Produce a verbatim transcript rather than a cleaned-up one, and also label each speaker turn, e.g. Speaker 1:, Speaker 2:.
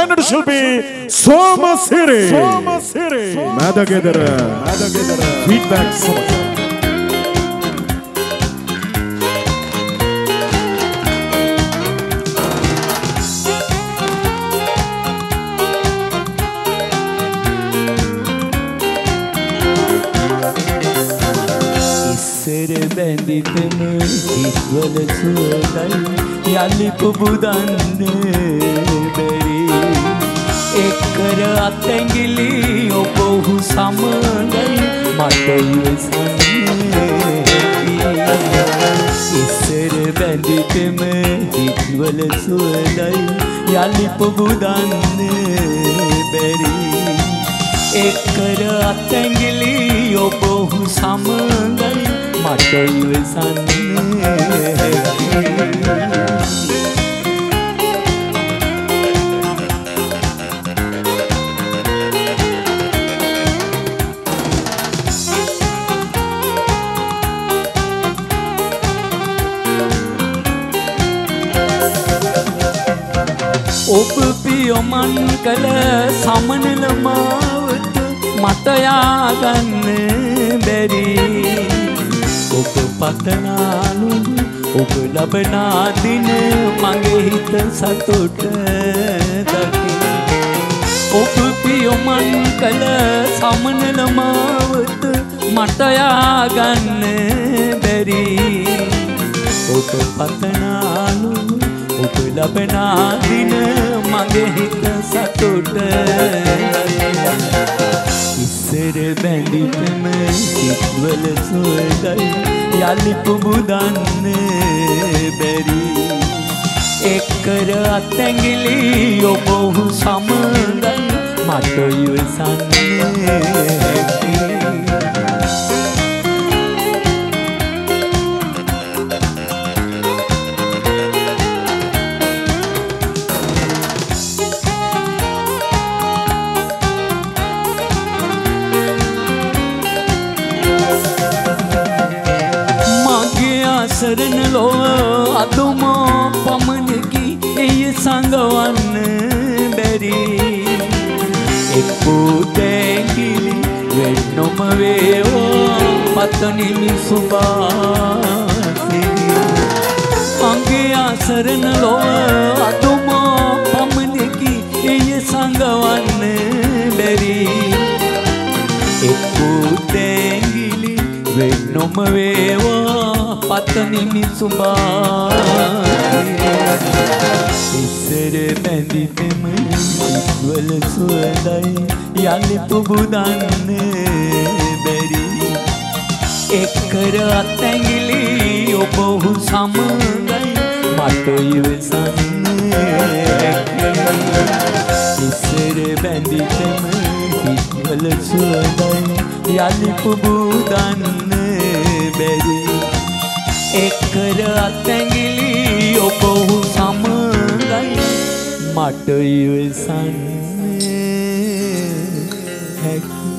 Speaker 1: ගායනට ශිල්පී සෝමසිරි සෝමසිරි මදගෙදර මදගෙදර ෆීඩ්බැක් සමග
Speaker 2: බැඳිතම හිත්වල සුවඳයි යලි පුබුදන්නේ බැරි එක්කර අතැඟිලි ඔබ ඔහු සමගයි මට ඉවසන්නේ ඉස්සර බැඳිතම හිත්වල සුවඳයි යලි පුබුදන්නේ බැරි එක්කර අතැඟිලි ඔබ ඔහු සමගයි මට ඉවසන්නේ ඔබ පියොමන් කළ සමනල මාවත මට යාගන්න බැරි ඔබ පතනාලු ඔබ ලබනා දින මගේ හිත සතුට දකි ඔබ පියොමන් කළ සමනල මාවත මට යාගන්න බැරි ඔබ පතනාලු ඔබ ලබනා දින මගේ හිත සතුට ඉස්සර බැඳිතම හිත්වල සුවඳයි යලි පුබුදන්නේ බැරි එක්කර අතැඟිලි ඔබ ඔහු සමගයි මට ඉවසන්නේ සරණ ලොව අදුම පමණකි එය සංගවන්න බැරි එක්කෝ දැඟිලි වෙන්නොම වේවා පතනිමි සුභාසිරි මගේ අසරණ ලොව අදුම පමණකි එය සංගවන්න බැරි එක්කෝ දැඟිලි වෙන්නොම වේවා පතනිමි සුභාසිරි ඉස්සර බැඳිතම හිත්වල සුවඳයි යලි පුබුදන්නේ බැරි එක්කර අතැඟිලි ඔබ ඔහු සමගයි මට ඉවසන්නේ ඉස්සර බැඳිතම හිත්වල සුවඳයි යලි පුබුදන්නේ බැරි එක්කර අතැඟිලි ඔබ ඔහු සමගයි මට ඉවසන්නේ හැකි